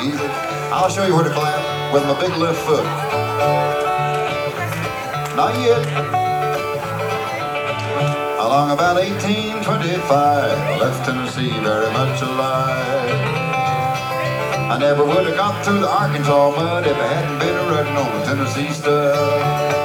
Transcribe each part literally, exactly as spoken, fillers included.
easy. I'll show you where to clap with my big left foot. Not yet. Along about eighteen twenty-five, I left Tennessee very much alive. I never would have got through the Arkansas mud if I hadn't been a running on the Tennessee stud.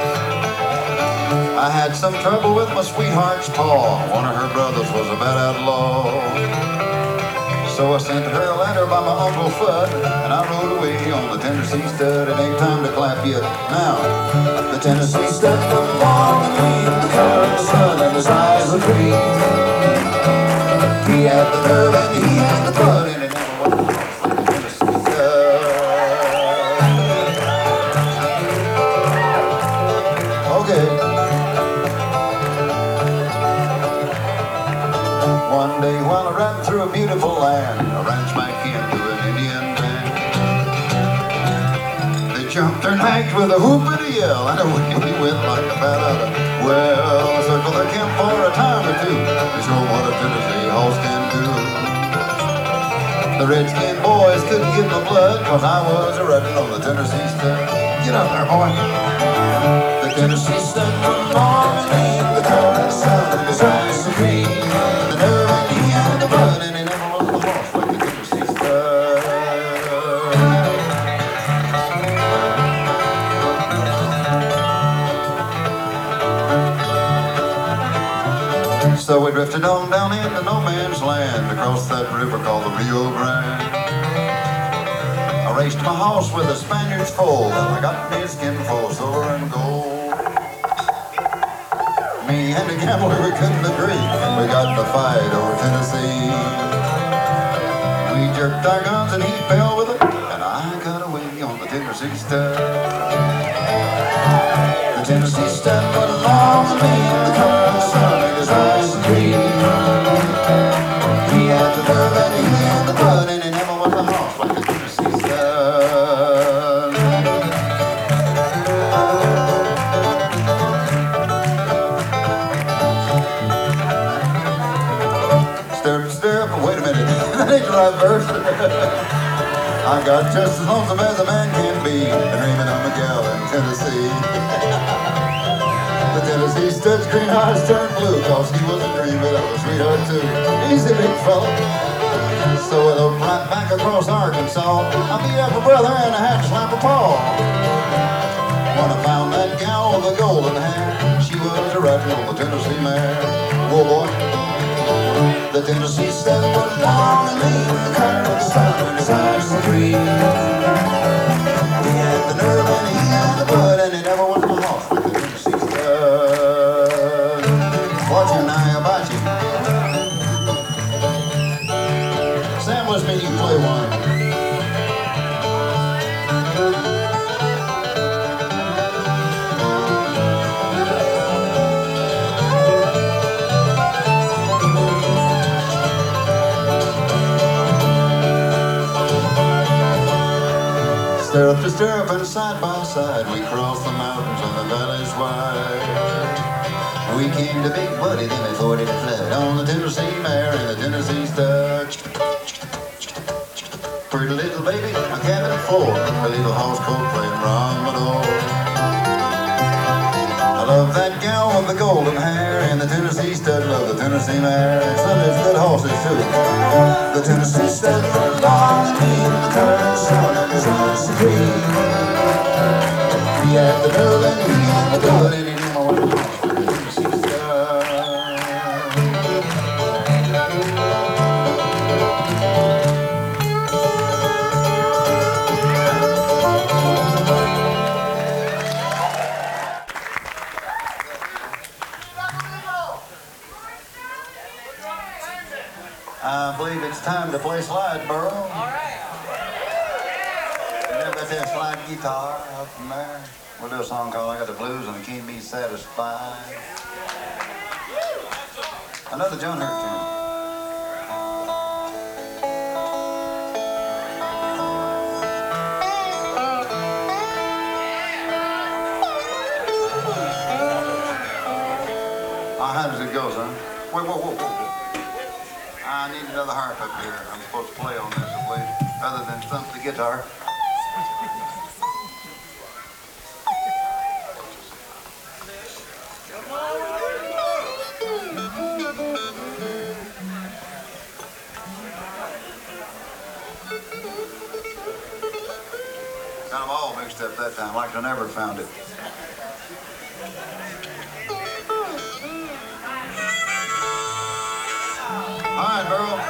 I had some trouble with my sweetheart's paw. One of her brothers was a bad outlaw. So I sent her a letter by my Uncle Fudd, and I rode away on the Tennessee stud. It ain't time to clap yet. Now, the Tennessee stud looked long and lean, the color of the sun and his eyes were green. He had the nerve and he had the blood, and it never was lost like the Tennessee stud. Okay. One day while I ran through a beautiful land, I ranched my kin to an Indian band. They jumped their nags with a whoop and a yell, and away we went like a bat out of well. I circled their camp for a time or two to show what a Tennessee horse can do. The redskin boys couldn't get my blood, cause I was a running on the Tennessee stud. Get up there, boy. The Tennessee stud was long and lean, the color of the sun and his eyes so green. The nerve and he had the blood, and he never was the horse like the Tennessee stud. So we drifted on down into no man's land, across that river called the Rio Grande. I raced my horse with a Spaniard's foal, and I got me a skin full of silver and gold. Me and the gambler, we couldn't agree. We got in a fight over Tennessee. We jerked our guns and he fell with it, and I got away on the Tennessee stud. The Tennessee stud was long and lean, the color of the sun and his eyes were green. He had the nerve and he had the blood, and he never was a horse like the Tennessee stud. Stirrup, stirrup, wait a minute, that ain't the right verse. I got just as lonesome as a man can be, dreaming of a gal in Tennessee. The Tennessee stud's green eyes turned blue, cause he was a dreaming of a sweetheart too. Easy, big fella. So I looked right back across Arkansas. I beat up a brother and I had to slap a paw. When I found that gal with the golden hair, she was a riding on the Tennessee mare. Whoa, boy. The Tennessee stud was long and lean, the color of the sun and his eyes were green. He had the nerve and he had the blood, and he never was a horse like the Tennessee stud. Watch him now, hibachi. Sam, let's make you play one. Stirrup to stirrup and side by side, we crossed the mountains and the valleys wide. We came to Big Buddy, then we forded a flood on the Tennessee mare and the Tennessee stud. Pretty little baby, a cabin floor, a little house coat playing Ramadan. I love that gal with the golden hair, and the Tennessee stud love the Tennessee mare. Some of these good horses too. The Tennessee stud was long and lean, the color of the sun and his eyes were green. He had the nerve and he had the blood, and he never was a horse like the Tennessee stud. I believe it's time to play slide, Burrow. All right. And then got that slide guitar up from there. We'll do a song called I Got the Blues and I Can't Be Satisfied. Another John Hurt tune. How does it go, son? Wait, whoa, whoa, whoa. I I need another harp up here. I'm supposed to play on this, I believe, other than thump the guitar. Got them all mixed up that time, like I never found it. All right, Burl.